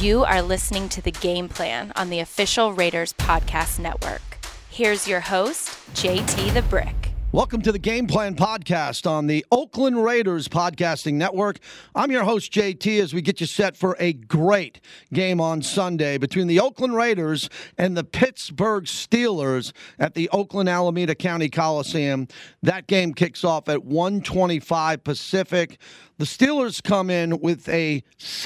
You are listening to The Game Plan on the official Raiders Podcast Network. Here's your host, JT the Brick. Welcome to the Game Plan Podcast on the Oakland Raiders Podcasting Network. I'm your host, JT, as we get you set for a great game on Sunday between the Oakland Raiders and the Pittsburgh Steelers at the Oakland Alameda County Coliseum. That game kicks off at 1:25 Pacific. The Steelers come in with a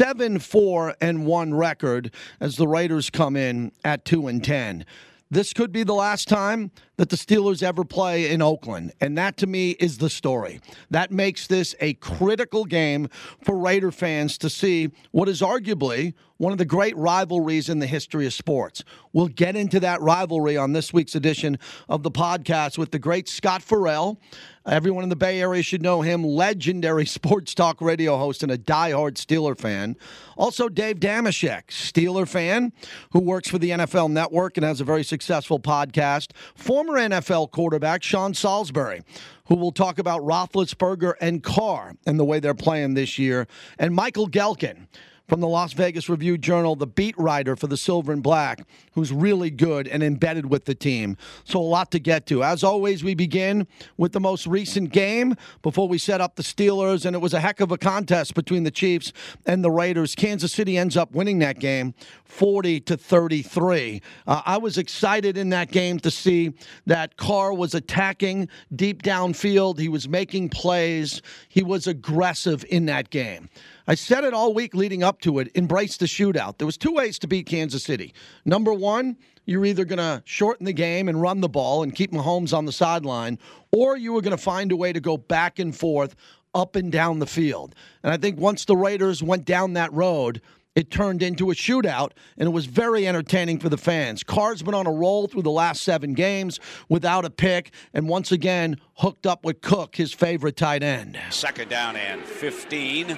7-4-1 record as the Raiders come in at 2-10. This could be the last time that the Steelers ever play in Oakland, and that to me is the story. That makes this a critical game for Raider fans to see what is arguably one of the great rivalries in the history of sports. We'll get into that rivalry on this week's edition of the podcast with the great Scott Farrell. Everyone in the Bay Area should know him, legendary sports talk radio host and a diehard Steeler fan. Also, Dave Dameshek, Steeler fan, who works for the NFL Network and has a very successful podcast. Former NFL quarterback Sean Salisbury, who will talk about Roethlisberger and Carr and the way they're playing this year. And Michael Gehlken from the Las Vegas Review-Journal, the beat writer for the Silver and Black, who's really good and embedded with the team. So a lot to get to. As always, we begin with the most recent game before we set up the Steelers, and it was a heck of a contest between the Chiefs and the Raiders. Kansas City ends up winning that game 40-33. I was excited in that game to see that Carr was attacking deep downfield. He was making plays. He was aggressive in that game. I said it all week leading up to it, embrace the shootout. There was two ways to beat Kansas City. Number one, you're either going to shorten the game and run the ball and keep Mahomes on the sideline, or you were going to find a way to go back and forth, up and down the field. And I think once the Raiders went down that road, it turned into a shootout, and it was very entertaining for the fans. Carr's been on a roll through the last 7 games without a pick, and once again hooked up with Cook, his favorite tight end. Second down and 15.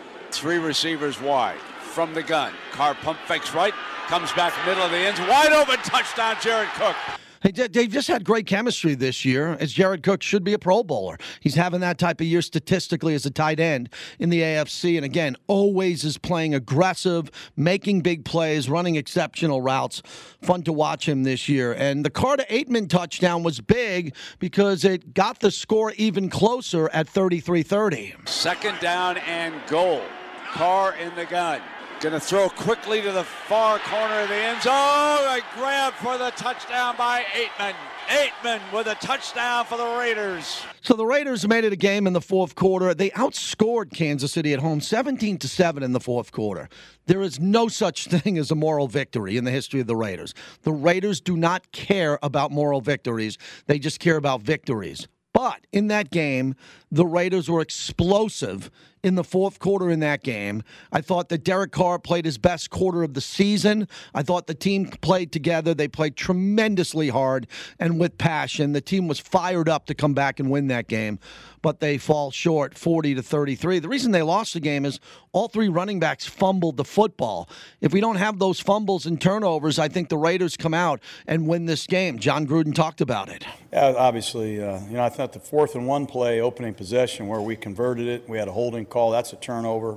3 receivers wide from the gun. Carr pump fakes right, comes back middle of the ends, wide open, touchdown, Jared Cook. Hey, they've just had great chemistry this year, as Jared Cook should be a Pro Bowler. He's having that type of year statistically as a tight end in the AFC, and again, always is playing aggressive, making big plays, running exceptional routes. Fun to watch him this year. And the Carter Aitman touchdown was big because it got the score even closer at 33-30. Second down and goal. Carr in the gun. Going to throw quickly to the far corner of the end zone. A grab for the touchdown by Aitman. Aitman with a touchdown for the Raiders. So the Raiders made it a game in the fourth quarter. They outscored Kansas City at home 17-7 in the fourth quarter. There is no such thing as a moral victory in the history of the Raiders. The Raiders do not care about moral victories. They just care about victories. But in that game, the Raiders were explosive in the fourth quarter in that game. I thought that Derek Carr played his best quarter of the season. I thought the team played together. They played tremendously hard and with passion. The team was fired up to come back and win that game, but they fall short 40-33. The reason they lost the game is all 3 running backs fumbled the football. If we don't have those fumbles and turnovers, I think the Raiders come out and win this game. John Gruden talked about it. Yeah, obviously, I thought the 4th and 1 play, opening possession where we converted it, we had a holding call. That's a turnover.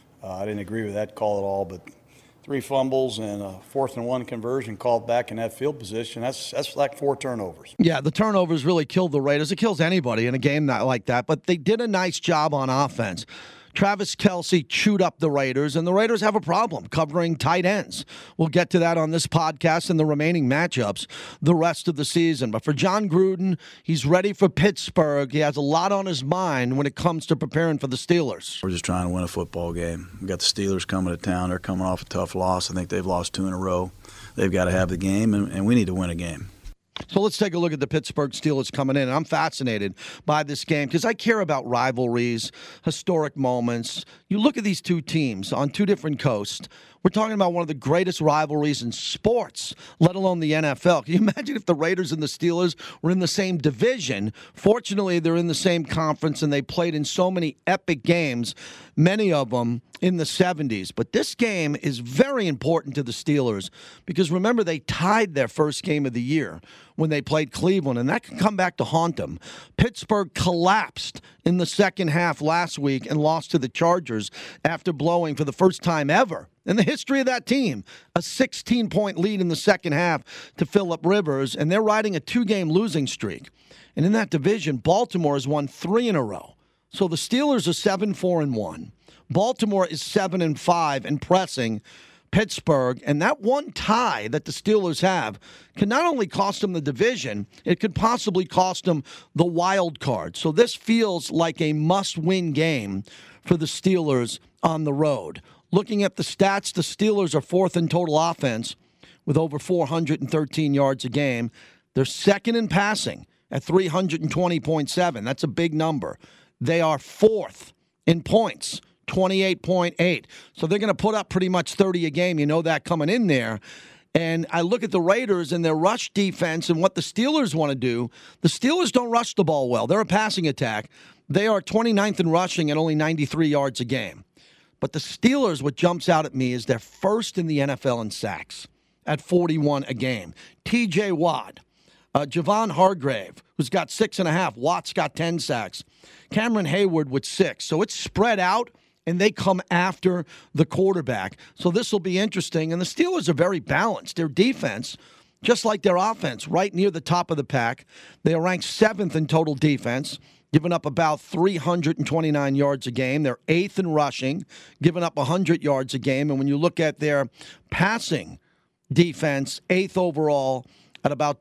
I didn't agree with that call at all, but 3 fumbles and a 4th and 1 conversion called back in that field position. That's like 4 turnovers. Yeah, the turnovers really killed the Raiders. It kills anybody in a game like that, but they did a nice job on offense. Travis Kelce chewed up the Raiders, and the Raiders have a problem covering tight ends. We'll get to that on this podcast and the remaining matchups the rest of the season. But for John Gruden, he's ready for Pittsburgh. He has a lot on his mind when it comes to preparing for the Steelers. We're just trying to win a football game. We got the Steelers coming to town. They're coming off a tough loss. I think they've lost 2 in a row. They've got to have the game, and we need to win a game. So let's take a look at the Pittsburgh Steelers coming in. I'm fascinated by this game because I care about rivalries, historic moments. You look at these 2 teams on 2 different coasts. We're talking about one of the greatest rivalries in sports, let alone the NFL. Can you imagine if the Raiders and the Steelers were in the same division? Fortunately, they're in the same conference, and they played in so many epic games, many of them in the 70s. But this game is very important to the Steelers because, remember, they tied their first game of the year when they played Cleveland, and that can come back to haunt them. Pittsburgh collapsed in the second half last week and lost to the Chargers after blowing, for the first time ever in the history of that team, a 16-point lead in the second half to Phillip Rivers, and they're riding a 2-game losing streak. And in that division, Baltimore has won 3 in a row. So the Steelers are 7-4-1. Baltimore is 7-5 and pressing Pittsburgh, and that one tie that the Steelers have can not only cost them the division, it could possibly cost them the wild card. So this feels like a must-win game for the Steelers on the road. Looking at the stats, the Steelers are 4th in total offense with over 413 yards a game. They're 2nd in passing at 320.7. That's a big number. They are 4th in points, 28.8. So they're going to put up pretty much 30 a game. You know that coming in there. And I look at the Raiders and their rush defense and what the Steelers want to do. The Steelers don't rush the ball well. They're a passing attack. They are 29th in rushing at only 93 yards a game. But the Steelers, what jumps out at me is they're 1st in the NFL in sacks at 41 a game. T.J. Watt, Javon Hargrave, who's got 6.5. Watt's got 10 sacks. Cameron Hayward with 6. So it's spread out, and they come after the quarterback. So this will be interesting. And the Steelers are very balanced. Their defense, just like their offense, right near the top of the pack. They are ranked 7th in total defense, giving up about 329 yards a game. They're 8th in rushing, giving up 100 yards a game. And when you look at their passing defense, 8th overall at about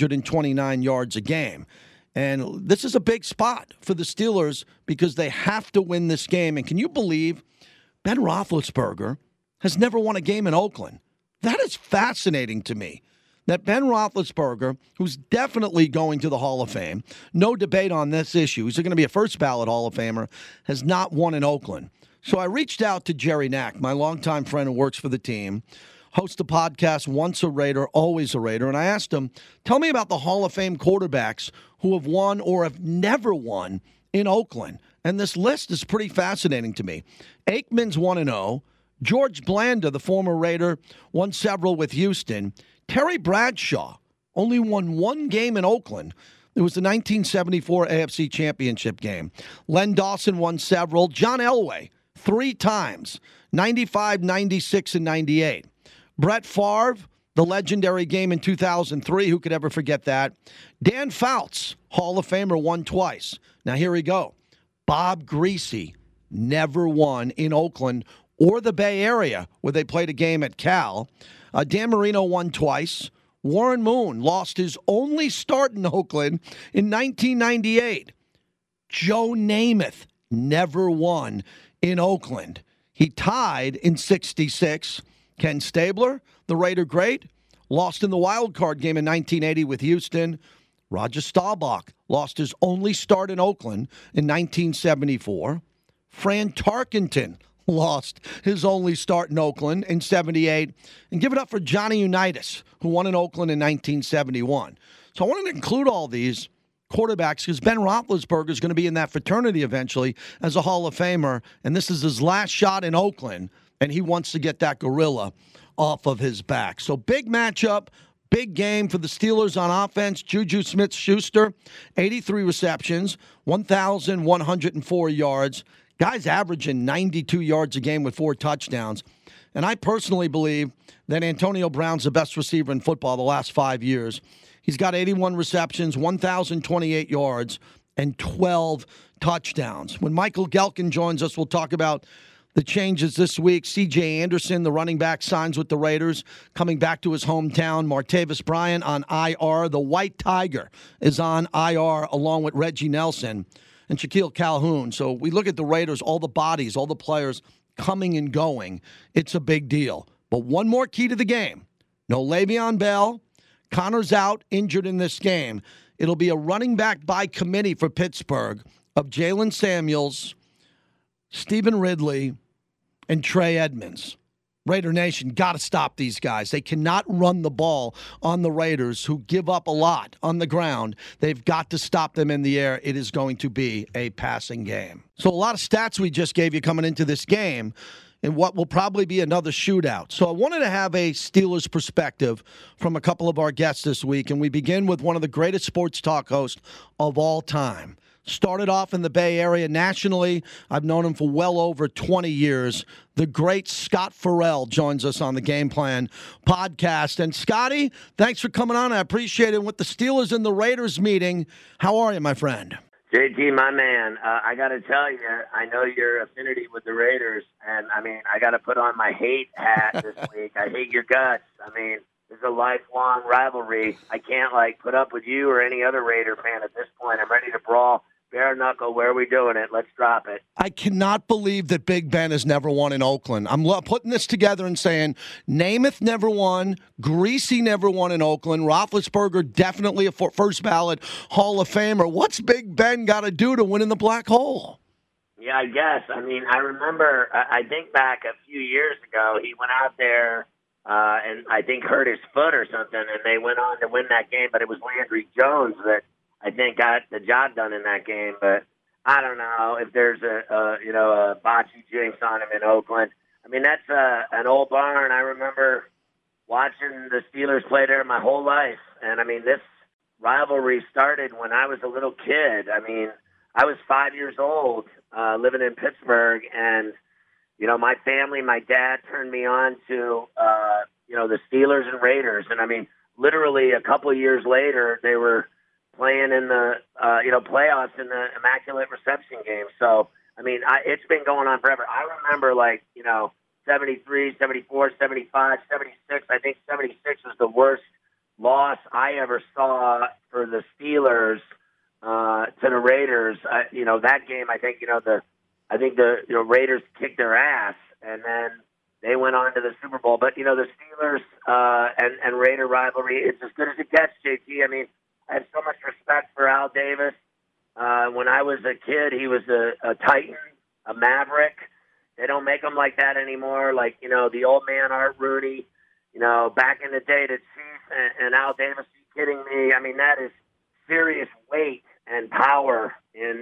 229 yards a game. And this is a big spot for the Steelers because they have to win this game. And can you believe Ben Roethlisberger has never won a game in Oakland? That is fascinating to me. That Ben Roethlisberger, who's definitely going to the Hall of Fame, no debate on this issue, he's going to be a first ballot Hall of Famer, has not won in Oakland. So I reached out to Jerry Knack, my longtime friend who works for the team, hosts the podcast Once a Raider, Always a Raider, and I asked him, tell me about the Hall of Fame quarterbacks who have won or have never won in Oakland. And this list is pretty fascinating to me. Aikman's 1-0. George Blanda, the former Raider, won several with Houston. Terry Bradshaw only won 1 game in Oakland. It was the 1974 AFC Championship game. Len Dawson won several. John Elway, 3 times, 95, 96, and 98. Brett Favre, the legendary game in 2003. Who could ever forget that? Dan Fouts, Hall of Famer, won twice. Now, here we go. Bob Greasy never won in Oakland or the Bay Area, where they played a game at Cal. Dan Marino won twice. Warren Moon lost his only start in Oakland in 1998. Joe Namath never won in Oakland. He tied in 66. Ken Stabler, the Raider great, lost in the wild card game in 1980 with Houston. Roger Staubach lost his only start in Oakland in 1974. Fran Tarkenton lost his only start in Oakland in 78. And give it up for Johnny Unitas, who won in Oakland in 1971. So I wanted to include all these quarterbacks because Ben Roethlisberger is going to be in that fraternity eventually as a Hall of Famer, and this is his last shot in Oakland, and he wants to get that gorilla off of his back. So big matchup, big game for the Steelers on offense. Juju Smith-Schuster, 83 receptions, 1,104 yards. Guys averaging 92 yards a game with 4 touchdowns. And I personally believe that Antonio Brown's the best receiver in football the last 5 years. He's got 81 receptions, 1,028 yards, and 12 touchdowns. When Michael Gelkin joins us, we'll talk about the changes this week. C.J. Anderson, the running back, signs with the Raiders, coming back to his hometown. Martavis Bryant on IR. The White Tiger is on IR along with Reggie Nelson and Shaquille Calhoun. So we look at the Raiders, all the bodies, all the players coming and going. It's a big deal. But one more key to the game. No Le'Veon Bell. Connor's out, injured in this game. It'll be a running back by committee for Pittsburgh of Jalen Samuels, Stephen Ridley, and Trey Edmonds. Raider Nation, got to stop these guys. They cannot run the ball on the Raiders, who give up a lot on the ground. They've got to stop them in the air. It is going to be a passing game. So a lot of stats we just gave you coming into this game. in what will probably be another shootout. So I wanted to have a Steelers perspective from a couple of our guests this week, and we begin with one of the greatest sports talk hosts of all time. Started off in the Bay Area nationally. I've known him for well over 20 years. The great Scott Farrell joins us on the Game Plan podcast. And Scotty, thanks for coming on. I appreciate it. With the Steelers and the Raiders meeting, how are you, my friend? JT, my man, I got to tell you, I know your affinity with the Raiders, and, I got to put on my hate hat this week. I hate your guts. It's a lifelong rivalry. I can't, put up with you or any other Raider fan at this point. I'm ready to brawl. Bare knuckle, where are we doing it? Let's drop it. I cannot believe that Big Ben has never won in Oakland. I'm putting this together and saying Namath never won, Greasy never won in Oakland, Roethlisberger definitely a first ballot Hall of Famer. What's Big Ben got to do to win in the black hole? Yeah, I guess. I remember, I think back a few years ago, he went out there and I think hurt his foot or something, and they went on to win that game, but it was Landry Jones that I think got the job done in that game, but I don't know if there's a bocce jinx on him in Oakland. That's an old barn. I remember watching the Steelers play there my whole life, and this rivalry started when I was a little kid. I was 5 years old, living in Pittsburgh, and my family, my dad turned me on to the Steelers and Raiders, and literally a couple of years later they were playing in the, playoffs in the Immaculate Reception game. So, it's been going on forever. I remember, 73, 74, 75, 76. I think 76 was the worst loss I ever saw for the Steelers to the Raiders. That game, I think the Raiders kicked their ass, and then they went on to the Super Bowl. But, the Steelers and Raider rivalry, it's as good as it gets, JT. I have so much respect for Al Davis. When I was a kid, he was a Titan, a Maverick. They don't make them like that anymore. The old man Art Rooney, back in the day to Chief and Al Davis, are you kidding me? That is serious weight and power in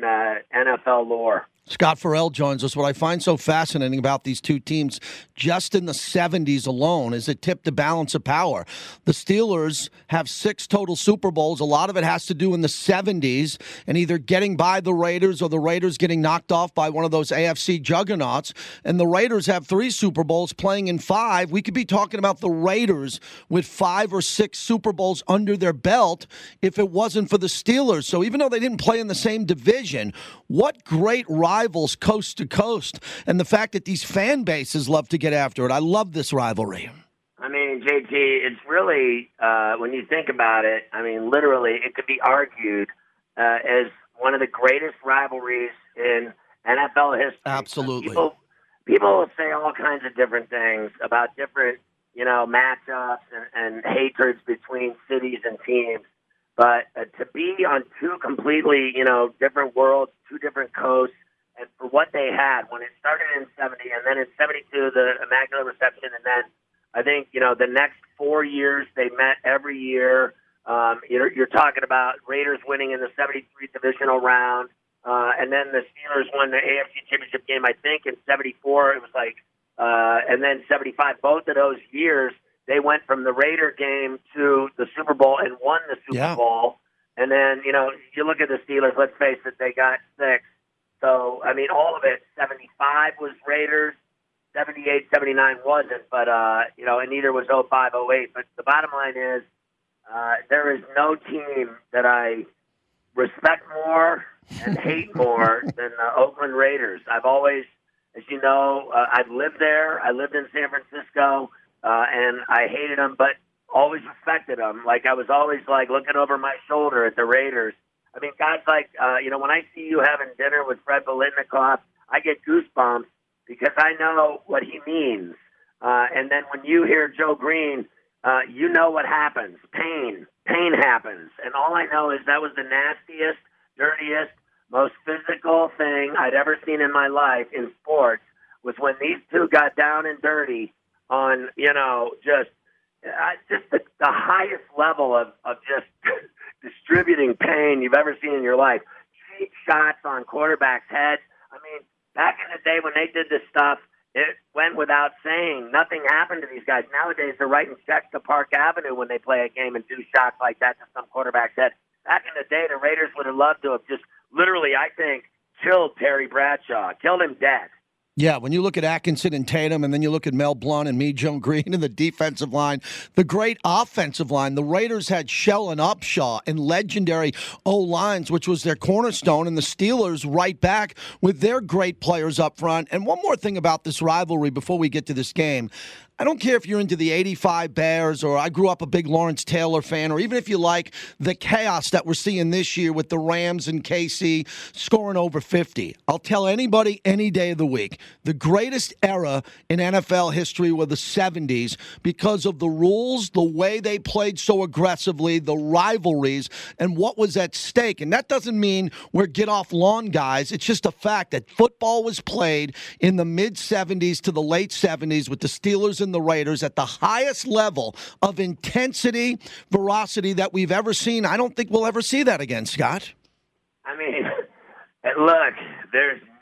NFL lore. Scott Farrell joins us. What I find so fascinating about these two teams, just in the 70s alone, is it tipped the balance of power. The Steelers have 6 total Super Bowls. A lot of it has to do in the 70s and either getting by the Raiders or the Raiders getting knocked off by one of those AFC juggernauts. And the Raiders have 3 Super Bowls, playing in 5. We could be talking about the Raiders with 5 or 6 Super Bowls under their belt if it wasn't for the Steelers. So even though they didn't play in the same division, what great rivals coast to coast, and the fact that these fan bases love to get after it. I love this rivalry. JT, it's really, when you think about it, literally, it could be argued as one of the greatest rivalries in NFL history. Absolutely. People will say all kinds of different things about different, matchups and hatreds between cities and teams. But to be on 2 completely, different worlds, 2 different coasts, and for what they had when it started in 70 and then in 72, the Immaculate Reception, and then I think, the next 4 years they met every year. You're talking about Raiders winning in the 73 divisional round, and then the Steelers won the AFC Championship game, I think, in 74. It was and then 75. Both of those years, they went from the Raider game to the Super Bowl and won the Super Bowl. And then, you look at the Steelers, let's face it, they got 6. So, all of it, 75 was Raiders, 78, 79 wasn't, but, and neither was 05, 08. But the bottom line is there is no team that I respect more and hate more than the Oakland Raiders. I've always, as you know, I've lived there. I lived in San Francisco, and I hated them, but always respected them. I was always, looking over my shoulder at the Raiders. Guys when I see you having dinner with Fred Biletnikoff, I get goosebumps because I know what he means. And then when you hear Joe Green, you know what happens. Pain happens. And all I know is that was the nastiest, dirtiest, most physical thing I'd ever seen in my life in sports was when these two got down and dirty on, just the highest level of just distributing pain you've ever seen in your life. Cheap shots on quarterbacks' heads. Back in the day when they did this stuff, it went without saying. Nothing happened to these guys. Nowadays, they're writing checks to Park Avenue when they play a game and do shots like that to some quarterback's head. Back in the day, the Raiders would have loved to have just literally, I think, killed Terry Bradshaw, killed him dead. Yeah, when you look at Atkinson and Tatum, and then you look at Mel Blount and Joe Green and the defensive line, the great offensive line, the Raiders had Shell and Upshaw and legendary O-lines, which was their cornerstone, and the Steelers right back with their great players up front. And one more thing about this rivalry before we get to this game. I don't care if you're into the 85 Bears, or I grew up a big Lawrence Taylor fan, or even if you like the chaos that we're seeing this year with the Rams and KC scoring over 50. I'll tell anybody any day of the week, the greatest era in NFL history were the 70s because of the rules, the way they played so aggressively, the rivalries, and what was at stake. And that doesn't mean we're get-off-lawn guys. It's just a fact that football was played in the mid-70s to the late 70s with the Steelers and the Raiders at the highest level of intensity, ferocity that we've ever seen. I don't think we'll ever see that again, Scott. I mean, look, there's 9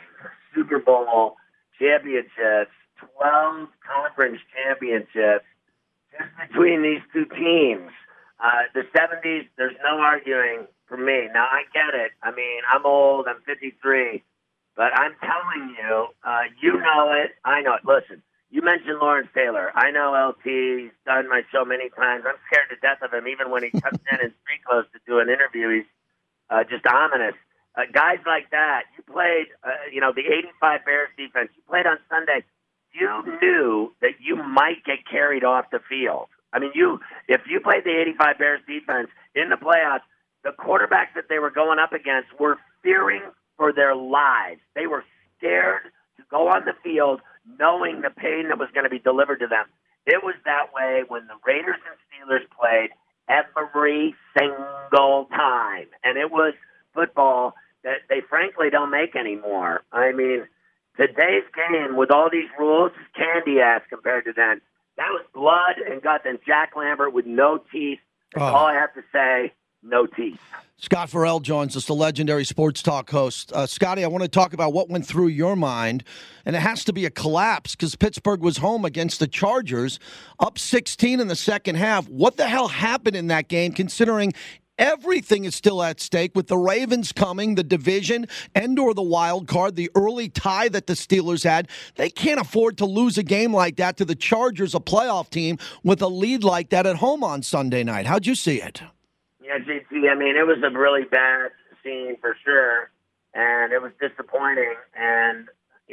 Super Bowl championships, 12 conference championships just between these two teams. The 70s, there's no arguing for me. Now, I get it. I mean, I'm old. I'm 53. But I'm telling you, you know it. I know it. Listen. You mentioned Lawrence Taylor. I know LT. He's done my show many times. I'm scared to death of him. Even when he comes in street clothes to do an interview, he's just ominous. Guys like that, you played, the 85 Bears defense. You played on Sunday. You knew that you might get carried off the field. I mean, if you played the 85 Bears defense in the playoffs, the quarterbacks that they were going up against were fearing for their lives. They were scared to go on the field knowing the pain that was going to be delivered to them. It was that way when the Raiders and Steelers played every single time. And it was football that they frankly don't make anymore. I mean, today's game with all these rules is candy ass compared to then. That was blood and guts, and Jack Lambert with no teeth. That's all I have to say, no teeth. Scott Farrell joins us, the legendary sports talk host. Scotty, I want to talk about what went through your mind, and it has to be a collapse because Pittsburgh was home against the Chargers, up 16 in the second half. What the hell happened in that game, considering everything is still at stake with the Ravens coming, the division, and/or the wild card, the early tie that the Steelers had? They can't afford to lose a game like that to the Chargers, a playoff team, with a lead like that at home on Sunday night. How'd you see it? Yeah, JT, I mean, it was a really bad scene for sure, and it was disappointing, and,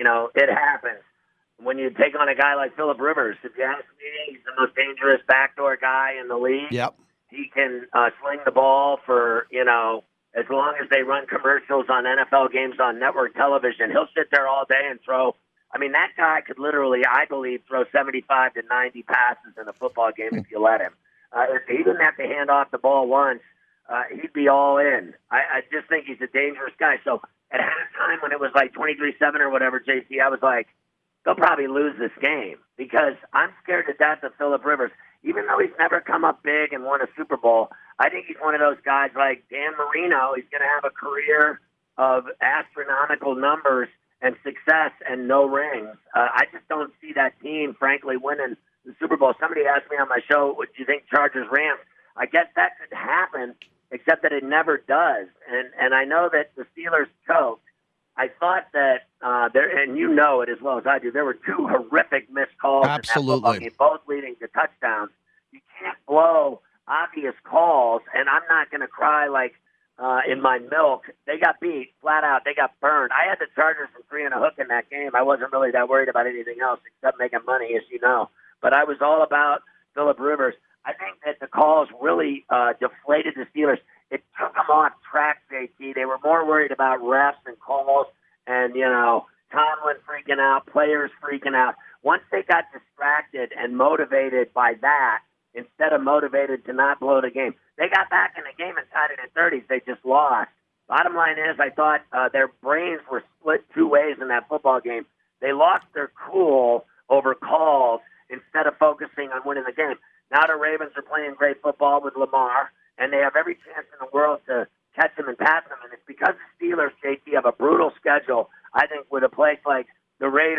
it happens. When you take on a guy like Phillip Rivers, if you ask me, he's the most dangerous backdoor guy in the league. Yep. He can sling the ball for, as long as they run commercials on NFL games on network television. He'll sit there all day and throw. I mean, that guy could literally, I believe, throw 75 to 90 passes in a football game if you let him. If he didn't have to hand off the ball once, he'd be all in. I just think he's a dangerous guy. So at halftime when it was like 23-7 or whatever, JC, I was like, they'll probably lose this game because I'm scared to death of Phillip Rivers. Even though he's never come up big and won a Super Bowl, I think he's one of those guys like Dan Marino. He's going to have a career of astronomical numbers and success and no rings. I just don't see that team, frankly, winning the Super Bowl. Somebody asked me on my show, what do you think Chargers-Rams? I guess that could happen, except that it never does. And I know that the Steelers choked. I thought that and you know it as well as I do, there were 2 horrific missed calls in that football game, both leading to touchdowns. You can't blow obvious calls, and I'm not going to cry like in my milk. They got beat flat out. They got burned. I had the Chargers for 3 and a hook in that game. I wasn't really that worried about anything else except making money, as you know. But I was all about Phillip Rivers. I think that the calls really deflated the Steelers. It took them off track, JT. They were more worried about refs and calls and, Tomlin freaking out, players freaking out. Once they got distracted and motivated by that, instead of motivated to not blow the game, they got back in the game and tied it at 30s. They just lost. Bottom line is, I thought their brains were split 2 ways in that football game. They lost their cool over calls instead of focusing on winning the game. Now the Ravens are playing great football with Lamar, and they have every chance in the world to catch them and pass them. And it's because the Steelers, JT, have a brutal schedule. I think with a place like the Raiders, you go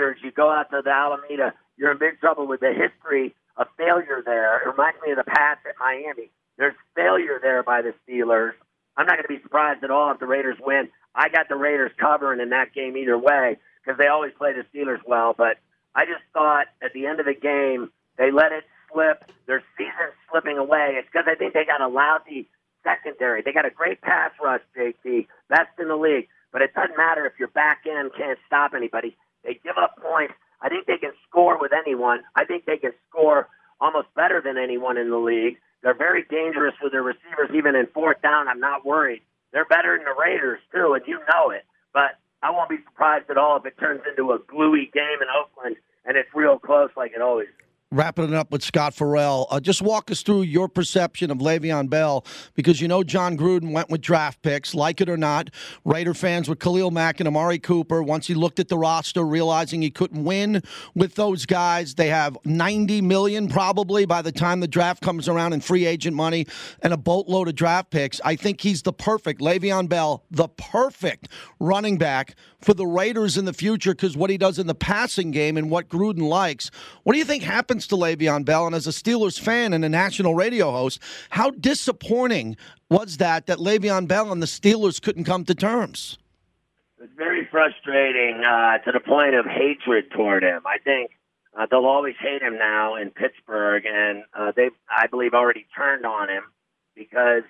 go out to the Alameda, you're in big trouble with the history of failure there. It reminds me of the past at Miami. There's failure there by the Steelers. I'm not going to be surprised at all if the Raiders win. I got the Raiders covering in that game either way because they always play the Steelers well. But I just thought at the end of the game, they let it slip. Their season's slipping away. It's because I think they got a lousy secondary. They got a great pass rush, JT, best in the league. But it doesn't matter if your back end can't stop anybody. They give up points. I think they can score with anyone. I think they can score almost better than anyone in the league. They're very dangerous with their receivers, even in fourth down. I'm not worried. They're better than the Raiders, too, and you know it. But I won't be surprised at all if it turns into a gluey game in Oakland and it's real close like it always is. Wrapping it up with Scott Farrell. Just walk us through your perception of Le'Veon Bell, because you know John Gruden went with draft picks, like it or not. Raider fans with Khalil Mack and Amari Cooper, once he looked at the roster, realizing he couldn't win with those guys. They have $90 million probably by the time the draft comes around in free agent money and a boatload of draft picks. I think he's the perfect, Le'Veon Bell, the perfect running back for the Raiders in the future because what he does in the passing game and what Gruden likes. What do you think happens to Le'Veon Bell? And as a Steelers fan and a national radio host, how disappointing was that Le'Veon Bell and the Steelers couldn't come to terms? It's very frustrating to the point of hatred toward him. I think they'll always hate him now in Pittsburgh, and they've, I believe, already turned on him because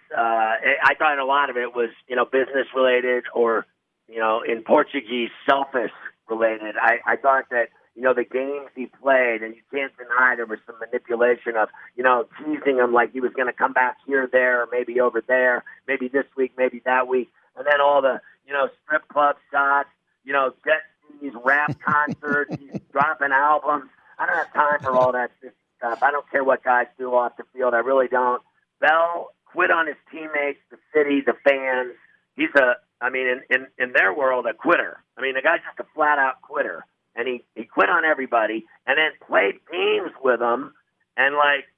I thought a lot of it was, business-related or, in Portuguese, selfish-related. I thought that, the games he played, and you can't deny there was some manipulation of, teasing him like he was going to come back here, there, or maybe over there, maybe this week, maybe that week. And then all the, strip club shots, jet skis, rap concerts, he's dropping albums. I don't have time for all that stuff. I don't care what guys do off the field. I really don't. Bell quit on his teammates, the city, the fans. He's in their world, a quitter. The guy's just a flat-out quitter. And he quit on everybody and then played games with them and,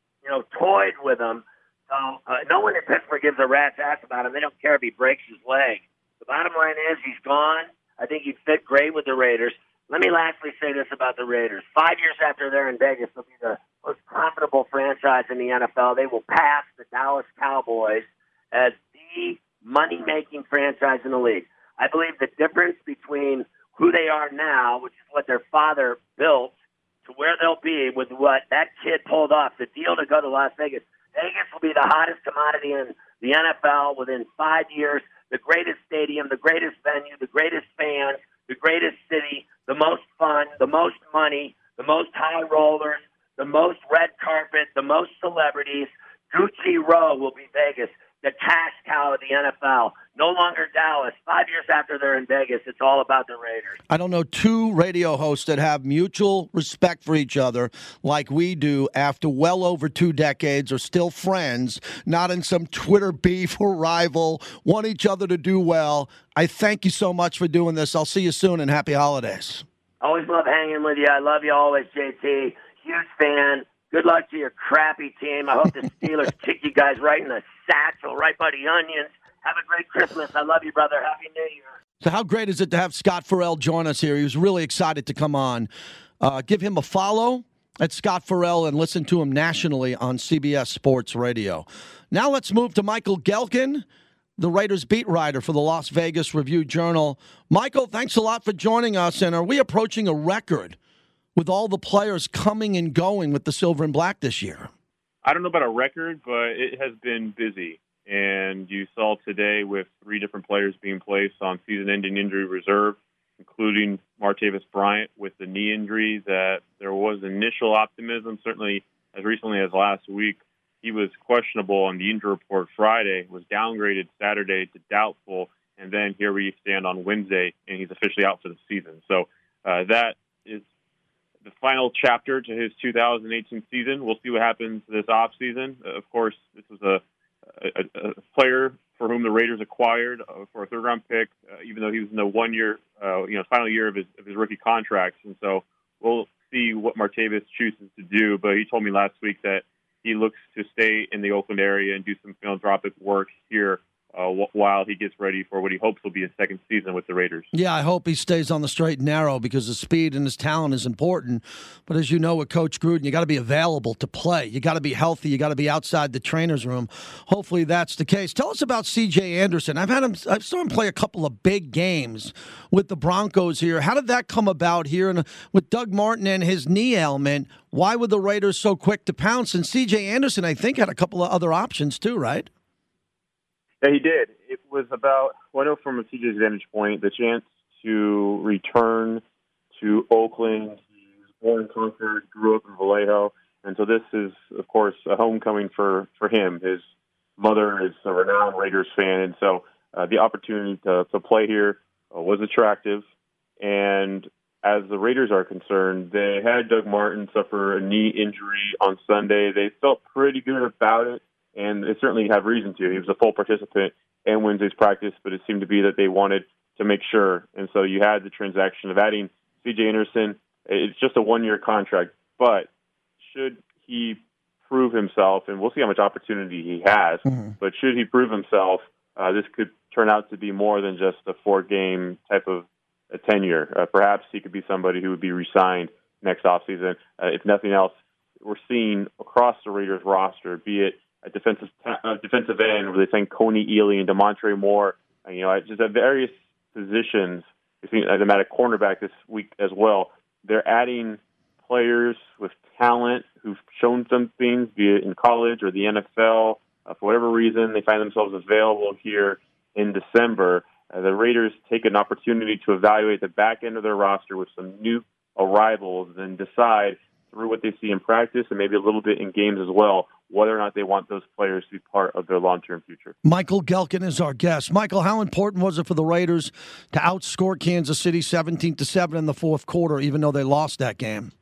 toyed with them. So no one in Pittsburgh gives a rat's ass about him. They don't care if he breaks his leg. The bottom line is he's gone. I think he'd fit great with the Raiders. Let me lastly say this about the Raiders. 5 years after they're in Vegas, they'll be the most profitable franchise in the NFL. They will pass the Dallas Cowboys as the money-making franchise in the league. I believe the difference between who they are now, which is what their father built, to where they'll be with what that kid pulled off, the deal to go to Las Vegas. Vegas will be the hottest commodity in the NFL within 5 years, the greatest stadium, the greatest venue, the greatest fans, the greatest city, the most fun, the most money, the most high rollers, the most red carpet, the most celebrities. Gucci Row will be Vegas, the cash cow of the NFL. No longer Dallas. 5 years after they're in Vegas, it's all about the Raiders. I don't know two radio hosts that have mutual respect for each other like we do after well over 2 decades, are still friends, not in some Twitter beef or rival, want each other to do well. I thank you so much for doing this. I'll see you soon, and happy holidays. Always love hanging with you. I love you always, JT. Huge fan. Good luck to your crappy team. I hope the Steelers kick you guys right in the satchel, right by the onions. Have a great Christmas. I love you, brother. Happy New Year. So how great is it to have Scott Farrell join us here? He was really excited to come on. Give him a follow at Scott Farrell and listen to him nationally on CBS Sports Radio. Now let's move to Michael Gehlken, the Raiders beat writer for the Las Vegas Review-Journal. Michael, thanks a lot for joining us. And are we approaching a record with all the players coming and going with the silver and black this year? I don't know about a record, but it has been busy. And you saw today with 3 different players being placed on season-ending injury reserve, including Martavis Bryant with the knee injury, that there was initial optimism. Certainly as recently as last week, he was questionable on the injury report Friday, was downgraded Saturday to doubtful, and then here we stand on Wednesday, and he's officially out for the season. So that is the final chapter to his 2018 season. We'll see what happens this offseason. Of course, this was a player for whom the Raiders acquired for a third-round pick, even though he was in the 1 year, final year of his rookie contract. And so we'll see what Martavis chooses to do. But he told me last week that he looks to stay in the Oakland area and do some philanthropic work here while he gets ready for what he hopes will be his second season with the Raiders. Yeah, I hope he stays on the straight and narrow because his speed and his talent is important. But as you know, with Coach Gruden, you got to be available to play. You got to be healthy. You got to be outside the trainer's room. Hopefully that's the case. Tell us about C.J. Anderson. I've saw him play a couple of big games with the Broncos here. How did that come about here? And with Doug Martin and his knee ailment, why were the Raiders so quick to pounce? And C.J. Anderson, I think, had a couple of other options too, right? Yeah, he did. It was about, well, I know from a CJ's vantage point, the chance to return to Oakland. He was born in Concord, grew up in Vallejo, and so this is, of course, a homecoming for him. His mother is a renowned Raiders fan, and so the opportunity to play here was attractive. And as the Raiders are concerned, they had Doug Martin suffer a knee injury on Sunday. They felt pretty good about it, and they certainly have reason to. He was a full participant in Wednesday's practice, but it seemed to be that they wanted to make sure. And so you had the transaction of adding C.J. Anderson. It's just a one-year contract, but should he prove himself, and we'll see how much opportunity he has, but should he prove himself, this could turn out to be more than just a four-game type of a tenure. Perhaps he could be somebody who would be re-signed next offseason. If nothing else, we're seeing across the Raiders roster, be it a defensive end, where they think Coney Ealy and Demontre Moore, just at various positions. We've seen them at a cornerback this week as well. They're adding players with talent who've shown some things, be it in college or the NFL. For whatever reason, they find themselves available here in December. The Raiders take an opportunity to evaluate the back end of their roster with some new arrivals and decide through what they see in practice and maybe a little bit in games as well, whether or not they want those players to be part of their long-term future. Michael Gehlken is our guest. Michael, how important was it for the Raiders to outscore Kansas City 17-7 in the fourth quarter, even though they lost that game?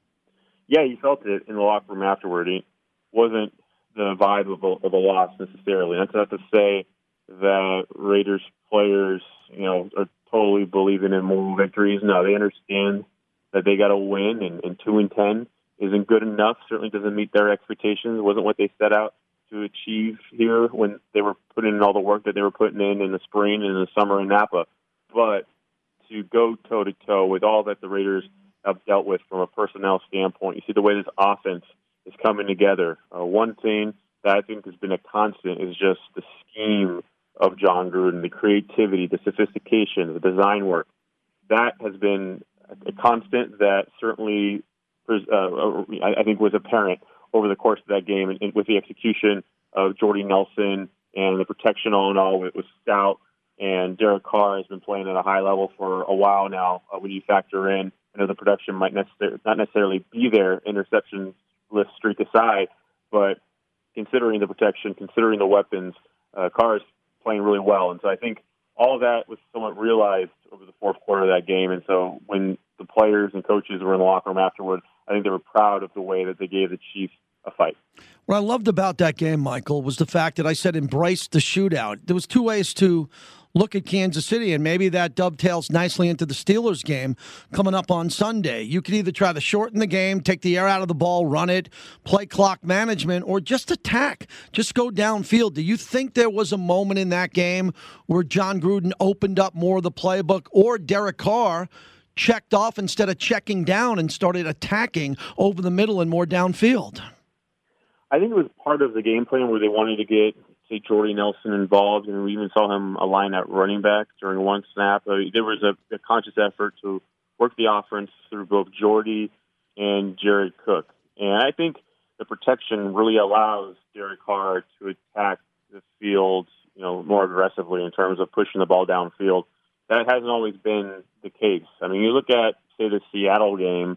Yeah, you felt it in the locker room afterward. It wasn't the vibe of a loss necessarily. That's not to say that Raiders players, are totally believing in moral victories. No, they understand that they got to win, and 2-10 isn't good enough. Certainly doesn't meet their expectations. It wasn't what they set out to achieve here when they were putting in all the work that they were putting in the spring and in the summer in Napa. But to go toe-to-toe with all that the Raiders have dealt with from a personnel standpoint, you see the way this offense is coming together. One thing that I think has been a constant is just the scheme of John Gruden, the creativity, the sophistication, the design work. That has been a constant that certainly I think was apparent over the course of that game, and with the execution of Jordy Nelson and the protection all in all with Stout, and Derek Carr has been playing at a high level for a while now. When you factor in, I know the production might not necessarily be there, interception list streak aside, but considering the protection, considering the weapons, Carr is playing really well. And so I think all of that was somewhat realized over the fourth quarter of that game. And so when the players and coaches were in the locker room afterward, I think they were proud of the way that they gave the Chiefs a fight. What I loved about that game, Michael, was the fact that I said embrace the shootout. There was two ways to look at Kansas City, and maybe that dovetails nicely into the Steelers game coming up on Sunday. You could either try to shorten the game, take the air out of the ball, run it, play clock management, or just attack, just go downfield. Do you think there was a moment in that game where John Gruden opened up more of the playbook, or Derek Carr checked off instead of checking down and started attacking over the middle and more downfield? I think it was part of the game plan where they wanted to get, say, Jordy Nelson involved, and we even saw him align at running back during one snap. There was a conscious effort to work the offense through both Jordy and Jared Cook. And I think the protection really allows Derek Carr to attack the field, more aggressively in terms of pushing the ball downfield. That hasn't always been the case. I mean, you look at, say, the Seattle game,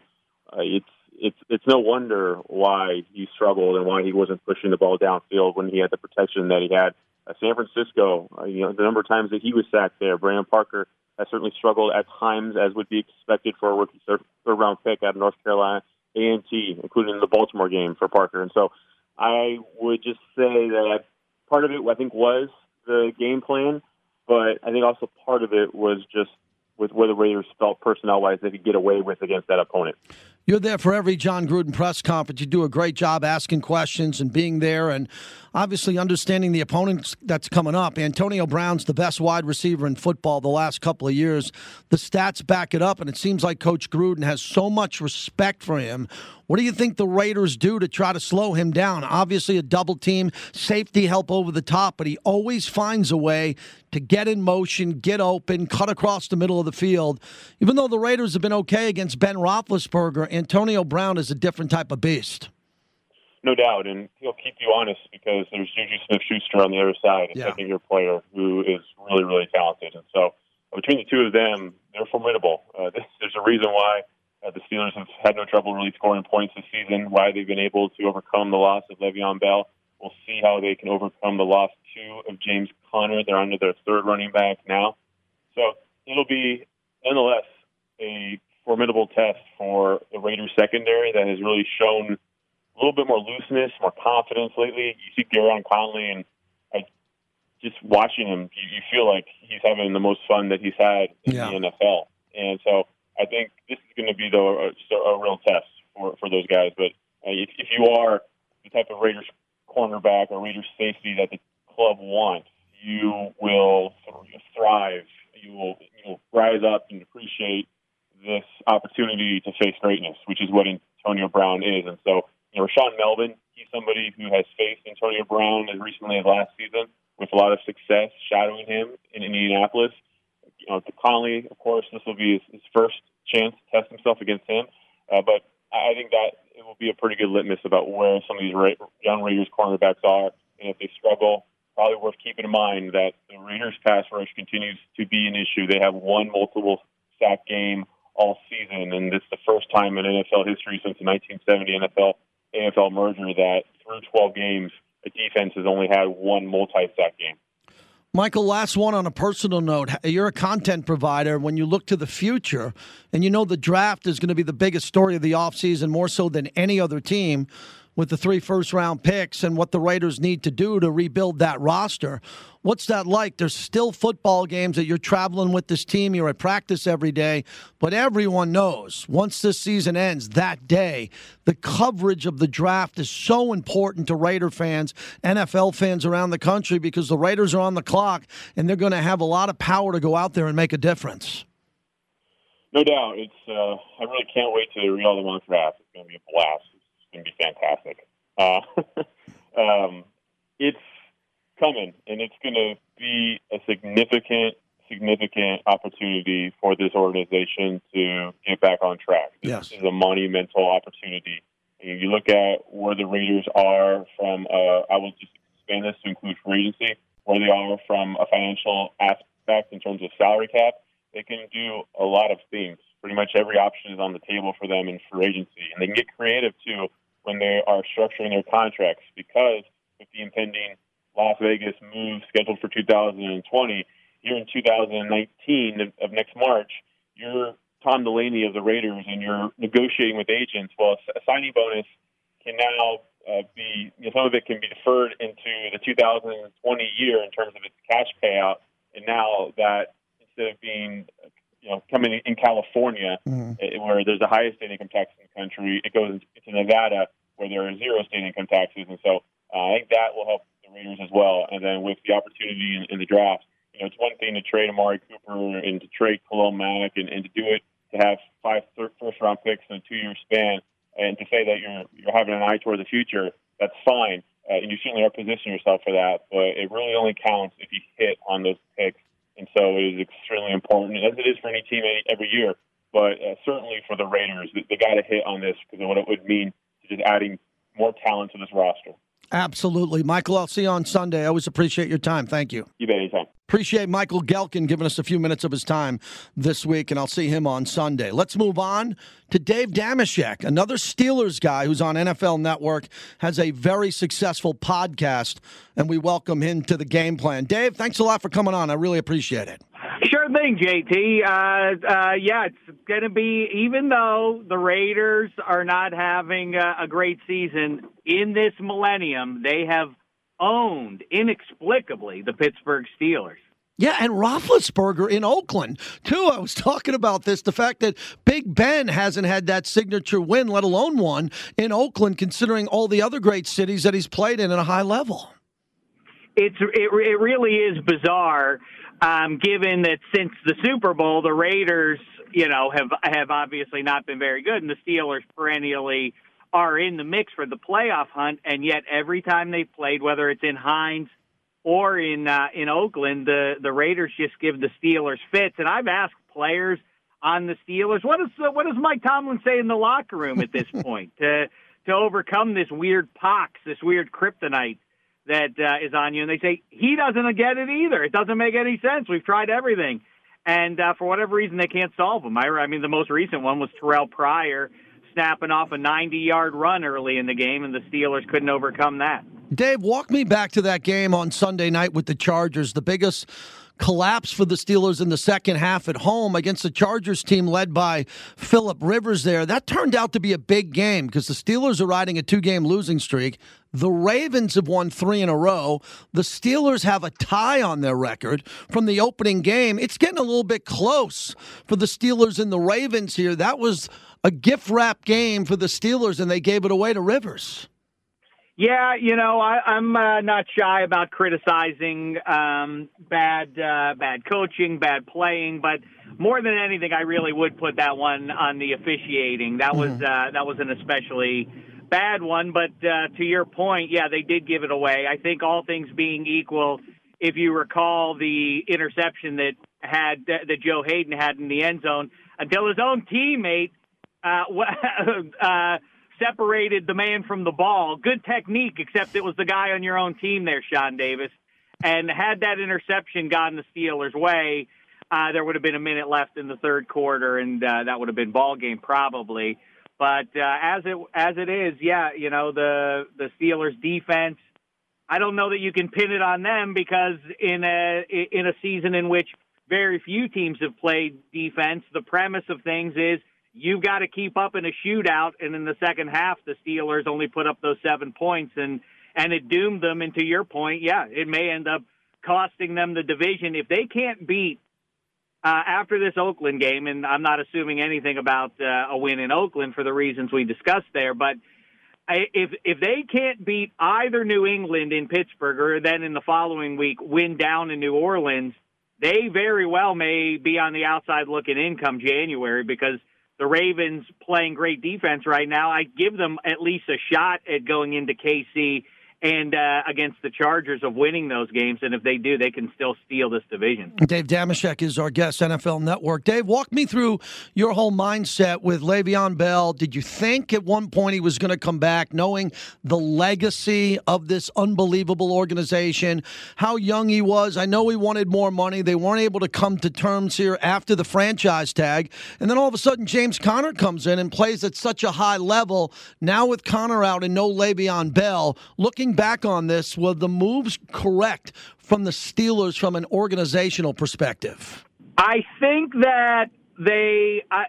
it's no wonder why he struggled and why he wasn't pushing the ball downfield when he had the protection that he had. San Francisco, the number of times that he was sacked there. Brandon Parker has certainly struggled at times, as would be expected for a rookie third-round pick out of North Carolina A&T, including the Baltimore game for Parker. And so I would just say that part of it, I think, was the game plan, but I think also part of it was just with where the Raiders felt personnel-wise they could get away with against that opponent. You're there for every John Gruden press conference. You do a great job asking questions and being there and obviously understanding the opponents that's coming up. Antonio Brown's the best wide receiver in football the last couple of years. The stats back it up, and it seems like Coach Gruden has so much respect for him. What do you think the Raiders do to try to slow him down? Obviously a double team, safety help over the top, but he always finds a way to get in motion, get open, cut across the middle of the field. Even though the Raiders have been okay against Ben Roethlisberger, Antonio Brown is a different type of beast. No doubt, and he'll keep you honest because there's Juju Smith-Schuster on the other side, a second-year player who is really, really talented. And so between the two of them, they're formidable. There's a reason why the Steelers have had no trouble really scoring points this season, why they've been able to overcome the loss of Le'Veon Bell. We'll see how they can overcome the loss, too, of James Conner. They're under their third running back now. So it'll be, nonetheless, a formidable test for the Raiders secondary that has really shown a little bit more looseness, more confidence lately. You see Gareon Conley, and just watching him, you feel like he's having the most fun that he's had in the NFL. And so I think this is going to be, though, a real test for those guys. But if you are the type of Raiders cornerback or Raiders safety that the club wants, you will thrive. You will rise up and appreciate this opportunity to face greatness, which is what Antonio Brown is. And so, Rashaan Melvin, he's somebody who has faced Antonio Brown as recently as last season with a lot of success shadowing him in Indianapolis. Conley, of course, this will be his first chance to test himself against him. But I think that it will be a pretty good litmus about where some of these young Raiders cornerbacks are. And if they struggle, probably worth keeping in mind that the Raiders pass rush continues to be an issue. They have one multiple sack game all season, and it's the first time in NFL history since the 1970 NFL merger that through 12 games, a defense has only had one multi-sack game. Michael, last one on a personal note. You're a content provider. When you look to the future, and you know the draft is going to be the biggest story of the offseason, more so than any other team, with the 3 first-round picks and what the Raiders need to do to rebuild that roster. What's that like? There's still football games that you're traveling with this team. You're at practice every day. But everyone knows once this season ends, that day, the coverage of the draft is so important to Raider fans, NFL fans around the country, because the Raiders are on the clock, and they're going to have a lot of power to go out there and make a difference. No doubt. I really can't wait to read all the mock draft. It's going to be a blast. Going to be fantastic. It's coming, and it's going to be a significant opportunity for this organization to get back on track. This is a monumental opportunity. And you look at where the Raiders are from, I will just expand this to include free agency, where they are from a financial aspect in terms of salary cap. They can do a lot of things. Pretty much every option is on the table for them in free agency, and they can get creative, too, when they are structuring their contracts, because with the impending Las Vegas move scheduled for 2020, here in 2019 of next March, you're Tom Delaney of the Raiders and you're negotiating with agents. Well, a signing bonus can now be, some of it can be deferred into the 2020 year in terms of its cash payout. And now that instead of being, coming in California, where there's the highest state income tax in the country, it goes into Nevada, where there are 0 state income taxes. And so I think that will help the Raiders as well. And then with the opportunity in the draft, it's one thing to trade Amari Cooper and to trade Khalil Mack and to do it, to have 5 first-round picks in a 2-year span, and to say that you're having an eye toward the future, that's fine. And you certainly are positioning yourself for that, but it really only counts if you hit on those picks. And so it is extremely important, as it is for any team every year, but certainly for the Raiders, they got to hit on this because of what it would mean to just adding more talent to this roster. Absolutely. Michael, I'll see you on Sunday. I always appreciate your time. Thank you. You bet, anytime. Appreciate Michael Gehlken giving us a few minutes of his time this week, and I'll see him on Sunday. Let's move on to Dave Dameshek, another Steelers guy who's on NFL Network, has a very successful podcast, and we welcome him to the Game Plan. Dave, thanks a lot for coming on. I really appreciate it. Sure thing, JT. It's going to be, even though the Raiders are not having a great season in this millennium, they have owned inexplicably the Pittsburgh Steelers. Yeah, and Roethlisberger in Oakland, too. I was talking about this, the fact that Big Ben hasn't had that signature win, let alone one, in Oakland, considering all the other great cities that he's played in at a high level. It really is bizarre, given that since the Super Bowl, the Raiders, have obviously not been very good, and the Steelers perennially are in the mix for the playoff hunt, and yet every time they've played, whether it's in Heinz or in Oakland, the Raiders just give the Steelers fits. And I've asked players on the Steelers, what does Mike Tomlin say in the locker room at this point to overcome this weird pox, this weird kryptonite that is on you? And they say he doesn't get it either. It doesn't make any sense. We've tried everything, and for whatever reason, they can't solve them. I mean, the most recent one was Terrell Pryor snapping off a 90-yard run early in the game, and the Steelers couldn't overcome that. Dave, walk me back to that game on Sunday night with the Chargers, the biggest collapse for the Steelers in the second half at home against the Chargers team led by Phillip Rivers there. That turned out to be a big game because the Steelers are riding a 2-game losing streak. The Ravens have won 3 in a row. The Steelers have a tie on their record from the opening game. It's getting a little bit close for the Steelers and the Ravens here. That was a gift-wrap game for the Steelers, and they gave it away to Rivers. Yeah, I'm not shy about criticizing bad coaching, bad playing, but more than anything, I really would put that one on the officiating. That was an especially bad one, but to your point, yeah, they did give it away. I think all things being equal, if you recall the interception that Joe Hayden had in the end zone, until his own teammate separated the man from the ball. Good technique, except it was the guy on your own team there, Sean Davis. And had that interception gone the Steelers' way, there would have been a minute left in the third quarter, and that would have been ball game probably. But as it is, yeah, the Steelers' defense, I don't know that you can pin it on them because in a season in which very few teams have played defense, the premise of things is you've got to keep up in a shootout, and in the second half, the Steelers only put up those 7 points, and it doomed them. And to your point, yeah, it may end up costing them the division. If they can't beat, after this Oakland game, and I'm not assuming anything about a win in Oakland for the reasons we discussed there, but if they can't beat either New England in Pittsburgh or then in the following week win down in New Orleans, they very well may be on the outside looking in come January because the Ravens playing great defense right now. I give them at least a shot at going into KC and against the Chargers of winning those games. And if they do, they can still steal this division. Dave Dameshek is our guest, NFL Network. Dave, walk me through your whole mindset with Le'Veon Bell. Did you think at one point he was going to come back, knowing the legacy of this unbelievable organization, how young he was? I know he wanted more money. They weren't able to come to terms here after the franchise tag. And then all of a sudden, James Conner comes in and plays at such a high level. Now with Conner out and no Le'Veon Bell, looking back on this, were the moves correct from the Steelers from an organizational perspective? I think that they, I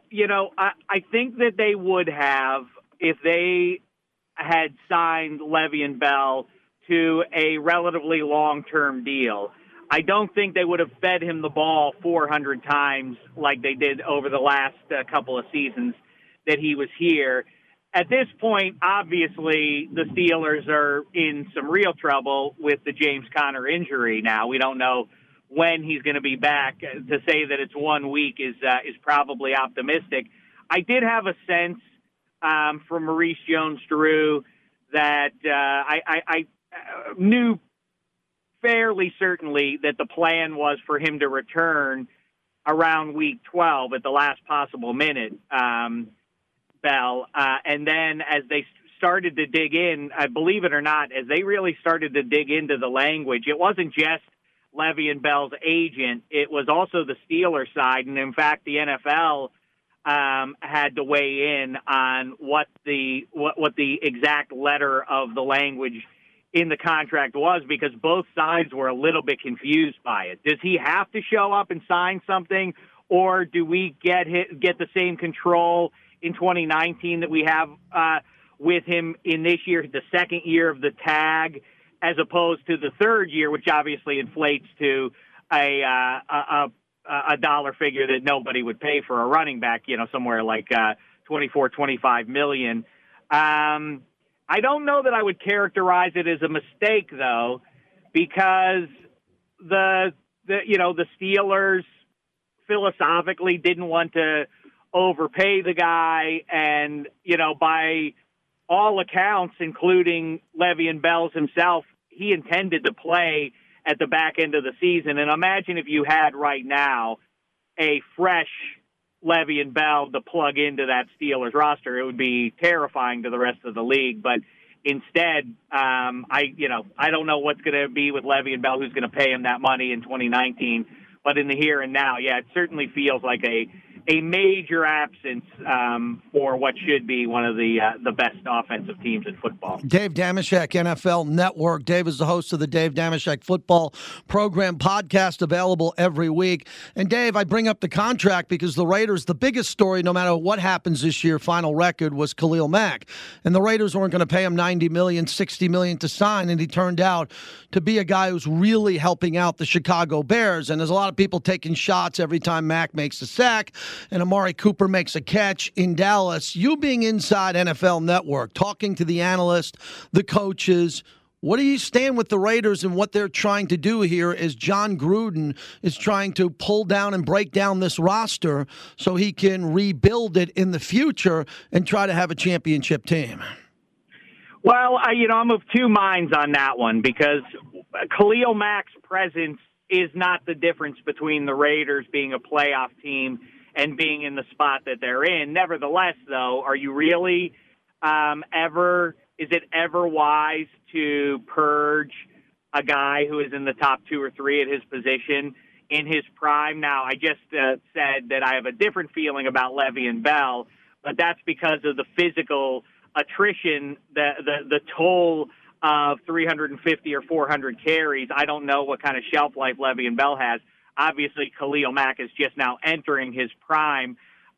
think that they would have if they had signed Le'Veon Bell to a relatively long-term deal. I don't think they would have fed him the ball 400 times like they did over the last couple of seasons that he was here. At this point, obviously, the Steelers are in some real trouble with the James Conner injury now. We don't know when he's going to be back. To say that it's 1 week is probably optimistic. I did have a sense from Maurice Jones-Drew that I knew fairly certainly that the plan was for him to return around week 12 at the last possible minute. Bell, and then as they started to dig in, believe it or not, as they really started to dig into the language, it wasn't just Le'Veon Bell's agent, it was also the Steelers side, and in fact the NFL had to weigh in on what the exact letter of the language in the contract was, because both sides were a little bit confused by it. Does he have to show up and sign something, or do we get the same control in 2019 that we have with him in this year, the second year of the tag, as opposed to the third year, which obviously inflates to a dollar figure that nobody would pay for a running back, somewhere like 24, 25 million. I don't know that I would characterize it as a mistake, though, because the Steelers philosophically didn't want to overpay the guy, and by all accounts, including Le'Veon Bell himself, he intended to play at the back end of the season. And imagine if you had right now a fresh Le'Veon Bell to plug into that Steelers roster. It would be terrifying to the rest of the league. But instead, I don't know what's going to be with Le'Veon Bell, who's going to pay him that money in 2019. But in the here and now, yeah, it certainly feels like a major absence for what should be one of the best offensive teams in football. Dave Dameshek, NFL Network. Dave is the host of the Dave Dameshek Football Program podcast, available every week. And Dave, I bring up the contract because the Raiders, the biggest story, no matter what happens this year, final record, was Khalil Mack. And the Raiders weren't going to pay him $90 million, $60 million to sign, and he turned out to be a guy who's really helping out the Chicago Bears. And there's a lot of people taking shots every time Mack makes a sack and Amari Cooper makes a catch in Dallas. You being inside NFL Network, talking to the analysts, the coaches, what do you stand with the Raiders and what they're trying to do here as John Gruden is trying to pull down and break down this roster so he can rebuild it in the future and try to have a championship team? Well, I'm of two minds on that one because Khalil Mack's presence is not the difference between the Raiders being a playoff team and being in the spot that they're in. Nevertheless, though, are you really is it ever wise to purge a guy who is in the top 2 or 3 at his position in his prime? Now, I just said that I have a different feeling about Le'Veon Bell, but that's because of the physical attrition, the toll of 350 or 400 carries. I don't know what kind of shelf life Le'Veon Bell has. Obviously, Khalil Mack is just now entering his prime.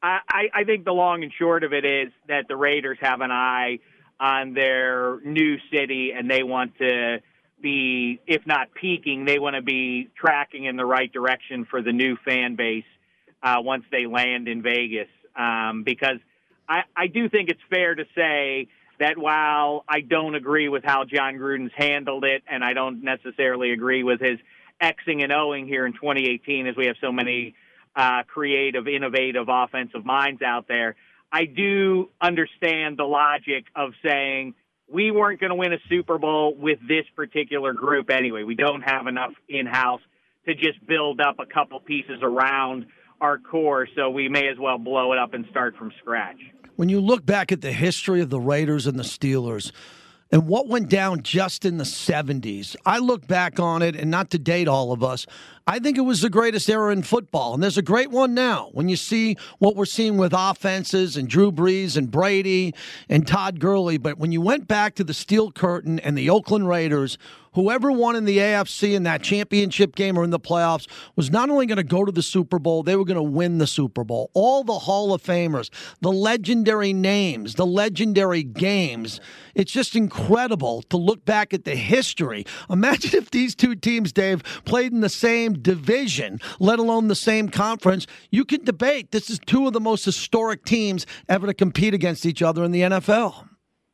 I think the long and short of it is that the Raiders have an eye on their new city, and they want to be, if not peaking, they want to be tracking in the right direction for the new fan base once they land in Vegas. Because I do think it's fair to say that while I don't agree with how John Gruden's handled it, and I don't necessarily agree with his Xing and Oing here in 2018 as we have so many creative, innovative offensive minds out there, I do understand the logic of saying we weren't going to win a Super Bowl with this particular group anyway. We don't have enough in-house to just build up a couple pieces around our core, so we may as well blow it up and start from scratch. When you look back at the history of the Raiders and the Steelers, and what went down just in the 70s, I look back on it, and not to date all of us, I think it was the greatest era in football. And there's a great one now. When you see what we're seeing with offenses and Drew Brees and Brady and Todd Gurley. But when you went back to the Steel Curtain and the Oakland Raiders, whoever won in the AFC in that championship game or in the playoffs was not only going to go to the Super Bowl, they were going to win the Super Bowl. All the Hall of Famers, the legendary names, the legendary games. It's just incredible to look back at the history. Imagine if these two teams, Dave, played in the same division, let alone the same conference. You can debate. This is two of the most historic teams ever to compete against each other in the NFL.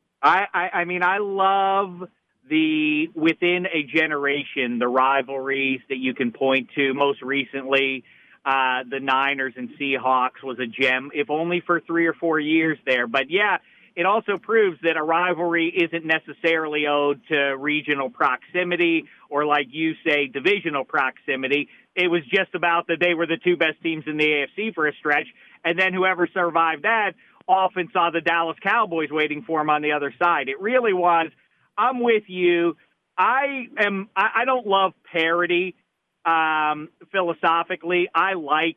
I mean, I love within a generation, the rivalries that you can point to. Most recently, the Niners and Seahawks was a gem, if only for 3 or 4 years there. But yeah, it also proves that a rivalry isn't necessarily owed to regional proximity or, like you say, divisional proximity. It was just about that they were the two best teams in the AFC for a stretch, and then whoever survived that often saw the Dallas Cowboys waiting for them on the other side. It really was. I'm with you. I don't love parity philosophically. I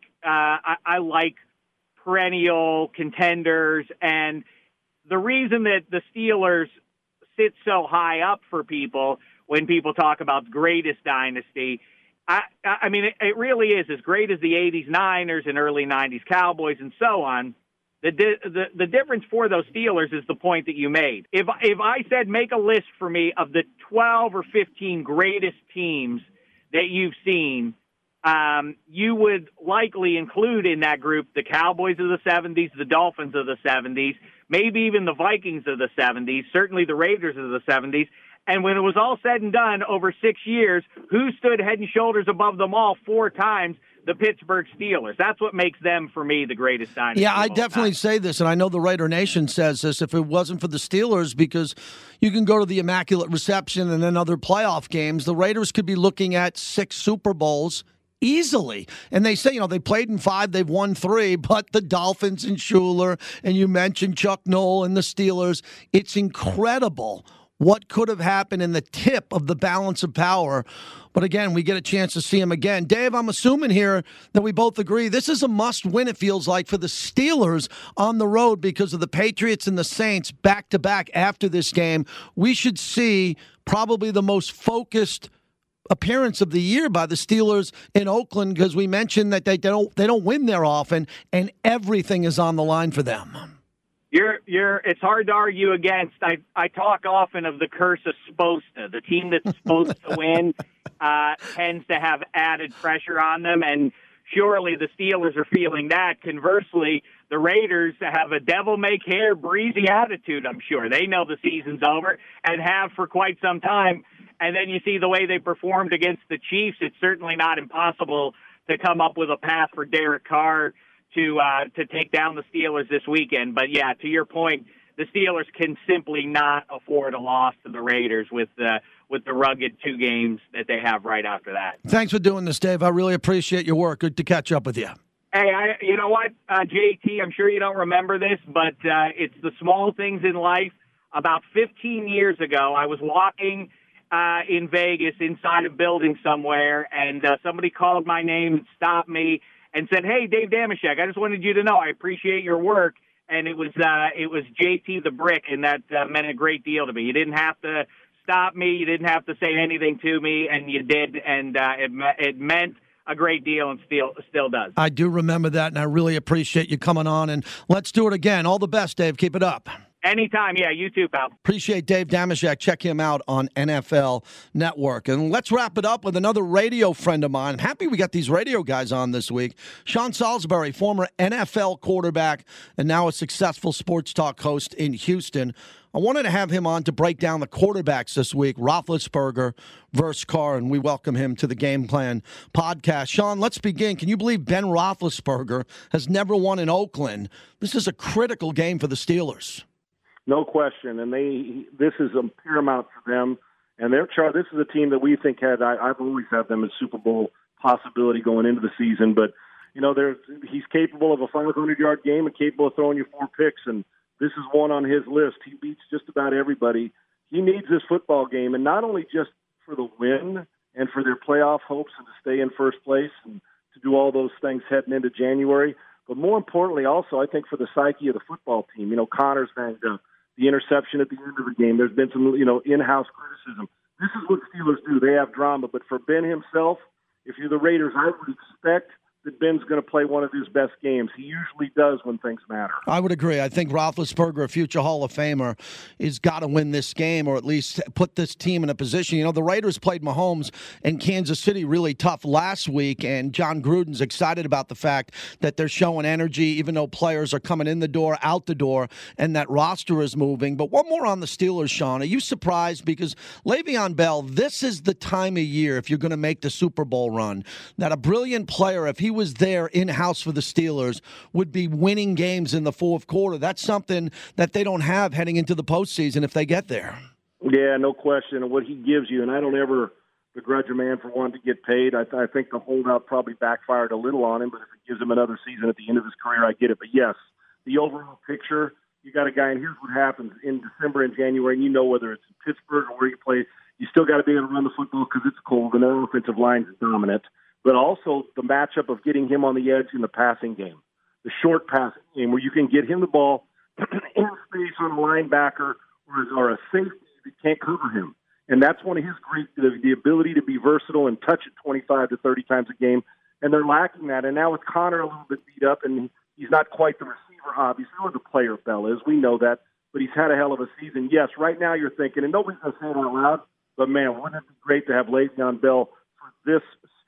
like perennial contenders, and the reason that the Steelers sit so high up for people when people talk about greatest dynasty, I mean, it really is as great as the 80s Niners and early 90s Cowboys and so on. The difference for those Steelers is the point that you made. If I said make a list for me of the 12 or 15 greatest teams that you've seen, you would likely include in that group the Cowboys of the 70s, the Dolphins of the 70s, maybe even the Vikings of the 70s, certainly the Raiders of the 70s. And when it was all said and done over 6 years, who stood head and shoulders above them all 4 times? The Pittsburgh Steelers. That's what makes them, for me, the greatest dynasty. Yeah, I definitely say this, and I know the Raider Nation says this, if it wasn't for the Steelers, because you can go to the Immaculate Reception and then other playoff games, the Raiders could be looking at 6 Super Bowls easily. And they say, they played in 5, they've won 3, but the Dolphins and Schuler, and you mentioned Chuck Noll and the Steelers, it's incredible what could have happened in the tip of the balance of power. But again, we get a chance to see him again. Dave, I'm assuming here that we both agree this is a must-win, it feels like, for the Steelers on the road because of the Patriots and the Saints back-to-back after this game. We should see probably the most focused appearance of the year by the Steelers in Oakland, because we mentioned that they don't win there often, and everything is on the line for them. It's hard to argue against. I talk often of the curse of supposed to. The team that's supposed to win tends to have added pressure on them, and surely the Steelers are feeling that. Conversely, the Raiders have a devil-may-care breezy attitude, I'm sure. They know the season's over and have for quite some time. And then you see the way they performed against the Chiefs. It's certainly not impossible to come up with a path for Derek Carr to take down the Steelers this weekend. But, yeah, to your point, the Steelers can simply not afford a loss to the Raiders with the rugged 2 games that they have right after that. Thanks for doing this, Dave. I really appreciate your work. Good to catch up with you. Hey, you know what, JT, I'm sure you don't remember this, but it's the small things in life. About 15 years ago, I was walking in Vegas inside a building somewhere, and somebody called my name and stopped me and said, "Hey, Dave Dameshek, I just wanted you to know I appreciate your work." And it was JT the Brick, and that meant a great deal to me. You didn't have to stop me. You didn't have to say anything to me, and you did, and it meant a great deal and still does. I do remember that, and I really appreciate you coming on, and let's do it again. All the best, Dave. Keep it up. Anytime. Yeah, you too, pal. Appreciate Dave Dameshek. Check him out on NFL Network. And let's wrap it up with another radio friend of mine. I'm happy we got these radio guys on this week. Sean Salisbury, former NFL quarterback and now a successful sports talk host in Houston. I wanted to have him on to break down the quarterbacks this week, Roethlisberger versus Carr, and we welcome him to the Game Plan podcast. Sean, let's begin. Can you believe Ben Roethlisberger has never won in Oakland? This is a critical game for the Steelers. No question, and this is a paramount for them. And this is a team that we think I've always had them as Super Bowl possibility going into the season. But he's capable of a 500-yard game and capable of throwing you 4 picks, and this is one on his list. He beats just about everybody. He needs this football game, and not only just for the win and for their playoff hopes and to stay in first place and to do all those things heading into January, but more importantly, also I think for the psyche of the football team. Connor's banged up. The interception at the end of the game. There's been some, in-house criticism. This is what Steelers do. They have drama. But for Ben himself, if you're the Raiders, I would expect that Ben's going to play one of his best games. He usually does when things matter. I would agree. I think Roethlisberger, a future Hall of Famer, has got to win this game or at least put this team in a position. The Raiders played Mahomes and Kansas City really tough last week, and John Gruden's excited about the fact that they're showing energy, even though players are coming in the door, out the door, and that roster is moving. But one more on the Steelers, Sean. Are you surprised? Because Le'Veon Bell, this is the time of year, if you're going to make the Super Bowl run, that a brilliant player, if he was there in-house for the Steelers, would be winning games in the fourth quarter. That's something that they don't have heading into the postseason if they get there. Yeah, no question. And what he gives you, and I don't ever begrudge a man for wanting to get paid. I think the holdout probably backfired a little on him, but if it gives him another season at the end of his career, I get it. But yes, the overall picture, you got a guy, and here's what happens in December and January, and whether it's in Pittsburgh or where you play, you still got to be able to run the football because it's cold and their offensive line is dominant. But also the matchup of getting him on the edge in the passing game, the short passing game where you can get him the ball in space on a linebacker or a safety that can't cover him. And that's one of his great, the ability to be versatile and touch it 25 to 30 times a game. And they're lacking that. And now with Connor a little bit beat up, and he's not quite the receiver, obviously, or the player Bell is. We know that. But he's had a hell of a season. Yes, right now you're thinking, and nobody's going to say it out loud, but, man, wouldn't it be great to have Le'Veon Bell for this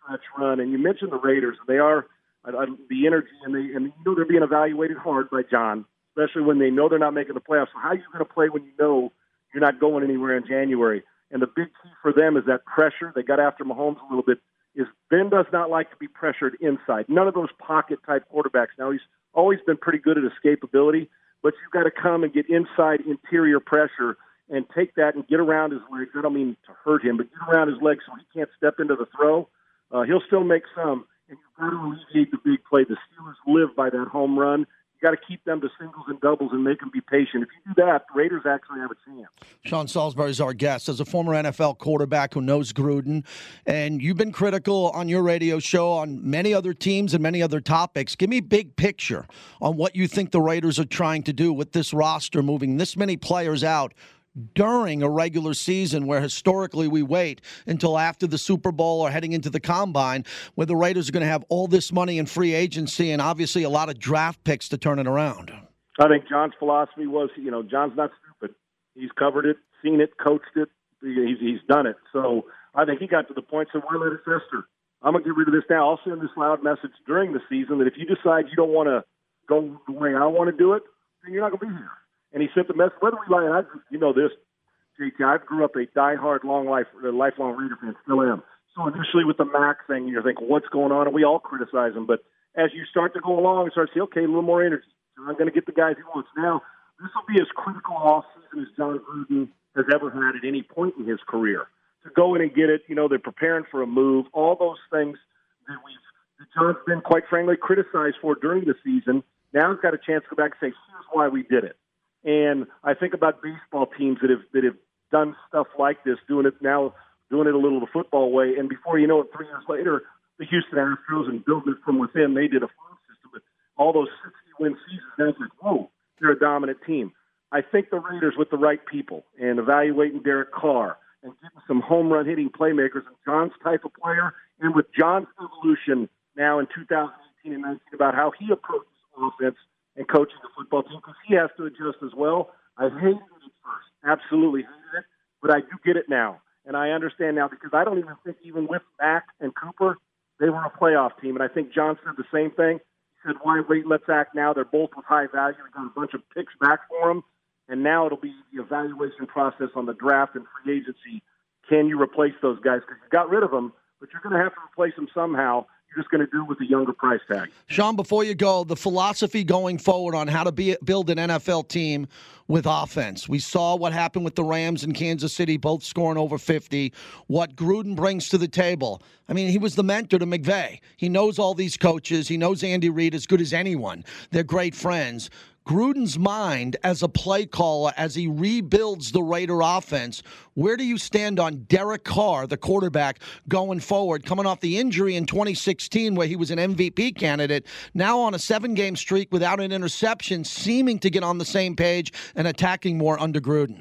stretch run. And you mentioned the Raiders. They are the energy, and you know they're being evaluated hard by John, especially when they know they're not making the playoffs. So how are you going to play when you know you're not going anywhere in January? And the big key for them is that pressure. They got after Mahomes a little bit. Ben does not like to be pressured inside. None of those pocket-type quarterbacks. Now, he's always been pretty good at escapability, but you've got to come and get inside interior pressure and take that and get around his legs. I don't mean to hurt him, but get around his legs so he can't step into the throw. He'll still make some, and you've got to alleviate the big play. The Steelers live by that home run. You got to keep them to singles and doubles and make them be patient. If you do that, the Raiders actually have a chance. Sean Salisbury is our guest. As a former NFL quarterback who knows Gruden, and you've been critical on your radio show on many other teams and many other topics. Give me big picture on what you think the Raiders are trying to do with this roster, moving this many players out during a regular season where historically we wait until after the Super Bowl or heading into the Combine, where the Raiders are going to have all this money in free agency and obviously a lot of draft picks to turn it around. I think John's philosophy was, John's not stupid. He's covered it, seen it, coached it. He's done it. So I think he got to the point, so why let it fester? I'm going to get rid of this now. I'll send this loud message during the season that if you decide you don't want to go the way I want to do it, then you're not going to be here. And he sent the message, whether we like it, you know this, JT, I grew up a diehard lifelong Raider fan, still am. So initially with the Mac thing, you're thinking, what's going on? And we all criticize him. But as you start to go along and start to say, okay, a little more energy. So I'm going to get the guys he wants. Now, this will be as critical offseason as John Gruden has ever had at any point in his career. To go in and get it, they're preparing for a move, all those things that John's been, quite frankly, criticized for during the season. Now he's got a chance to go back and say, here's why we did it. And I think about baseball teams that have done stuff like this, doing it a little the football way. And before you know it, 3 years later, the Houston Astros and building it from within, they did a farm system. But all those 60-win seasons, now it's like, whoa, they're a dominant team. I think the Raiders with the right people and evaluating Derek Carr and getting some home run hitting playmakers and John's type of player, and with John's evolution now in 2018 and 19 about how he approaches offense and coaching the football team, because he has to adjust as well. I hated it at first, absolutely hated it, but I do get it now. And I understand now, because I don't even think, even with Mack and Cooper, they were a playoff team. And I think John said the same thing. He said, why wait, let's act now. They're both with high value. We got a bunch of picks back for them. And now it'll be the evaluation process on the draft and free agency. Can you replace those guys? Because you got rid of them, but you're going to have to replace them somehow. You're just going to do it with a younger price tag. Sean, before you go, the philosophy going forward on how to build an NFL team with offense. We saw what happened with the Rams and Kansas City, both scoring over 50. What Gruden brings to the table. I mean, he was the mentor to McVay. He knows all these coaches. He knows Andy Reid as good as anyone. They're great friends. Gruden's mind as a play caller, as he rebuilds the Raider offense, where do you stand on Derek Carr, the quarterback, going forward, coming off the injury in 2016 where he was an MVP candidate, now on a 7-game streak without an interception, seeming to get on the same page and attacking more under Gruden?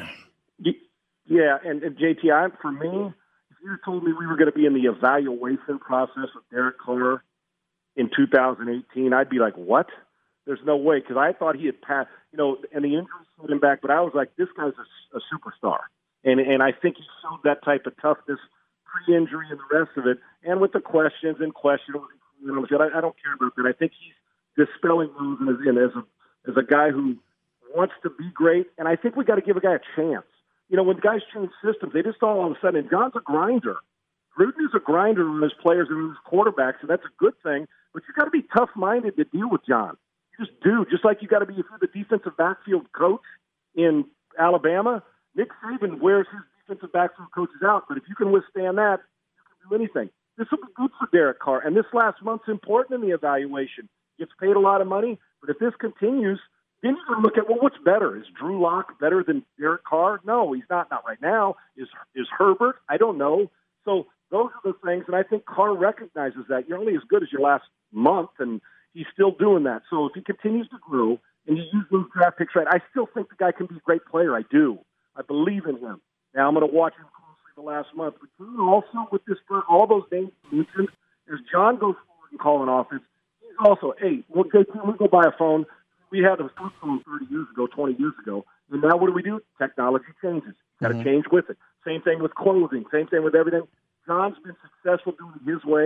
Yeah, and JT, for me, if you told me we were going to be in the evaluation process of Derek Carr in 2018, I'd be like, what? There's no way, because I thought he had passed, and the injury set him back, but I was like, this guy's a superstar. And I think he showed that type of toughness pre-injury and the rest of it, and with the questions, I don't care about that. I think he's dispelling those as a guy who wants to be great, and I think we got to give a guy a chance. When guys change systems, they just all of a sudden, and John's a grinder. Gruden is a grinder on his players and his quarterbacks, and that's a good thing, but you got to be tough-minded to deal with John. Just do. Just like you got to be, if you're the defensive backfield coach in Alabama, Nick Saban wears his defensive backfield coaches out. But if you can withstand that, you can do anything. This will be good for Derek Carr. And this last month's important in the evaluation. Gets paid a lot of money. But if this continues, then you're going to look at, well, what's better? Is Drew Lock better than Derek Carr? No, he's not right now. Is Herbert? I don't know. So those are the things. And I think Carr recognizes that. You're only as good as your last month, and he's still doing that. So if he continues to grow and you use those draft picks right, I still think the guy can be a great player. I do. I believe in him. Now I'm going to watch him closely the last month. But also with this, all those names you mentioned, as John goes forward and calling offense, he's also, we'll go buy a phone. We had a flip phone 30 years ago, 20 years ago. And now what do? Technology changes. Got to change with it. Same thing with clothing. Same thing with everything. John's been successful doing it his way.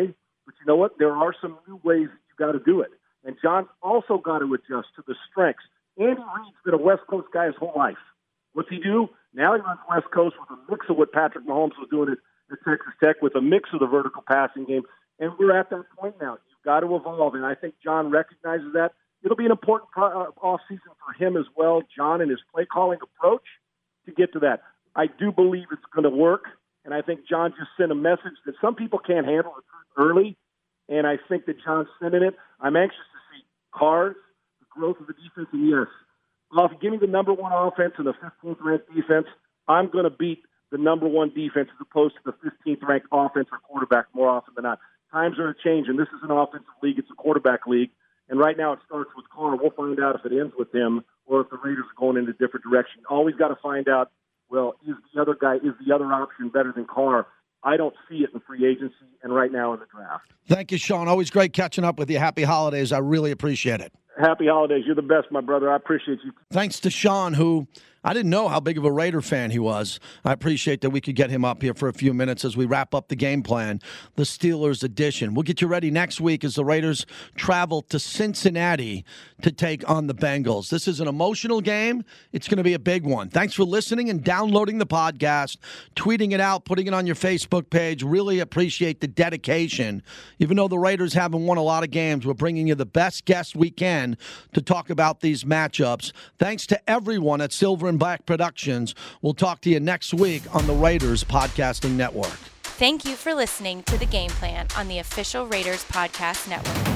But you know what? There are some new ways you got to do it. And John's also got to adjust to the strengths. Andy Reid's been a West Coast guy his whole life. What's he do? Now he runs West Coast with a mix of what Patrick Mahomes was doing at Texas Tech, with a mix of the vertical passing game. And we're at that point now. You've got to evolve, and I think John recognizes that. It'll be an important offseason for him as well, John, and his play-calling approach to get to that. I do believe it's going to work, and I think John just sent a message that some people can't handle it early, and I think that John's sending it. I'm anxious to see Carr's, the growth of the defense, and yes, give me the number one offense and the 15th-ranked defense. I'm going to beat the number one defense as opposed to the 15th-ranked offense or quarterback more often than not. Times are changing. This is an offensive league. It's a quarterback league. And right now it starts with Carr. We'll find out if it ends with him or if the Raiders are going in a different direction. Always got to find out, well, is the other option better than Carr? I don't see it in free agency and right now in the draft. Thank you, Sean. Always great catching up with you. Happy holidays. I really appreciate it. Happy holidays. You're the best, my brother. I appreciate you. Thanks to Sean, who I didn't know how big of a Raider fan he was. I appreciate that we could get him up here for a few minutes as we wrap up the game plan, the Steelers edition. We'll get you ready next week as the Raiders travel to Cincinnati to take on the Bengals. This is an emotional game. It's going to be a big one. Thanks for listening and downloading the podcast, tweeting it out, putting it on your Facebook page. Really appreciate the dedication. Even though the Raiders haven't won a lot of games, we're bringing you the best guests we can to talk about these matchups. Thanks to everyone at Silver and Black Productions. We'll talk to you next week on the Raiders Podcasting Network. Thank you for listening to The Game Plan on the official Raiders Podcast Network.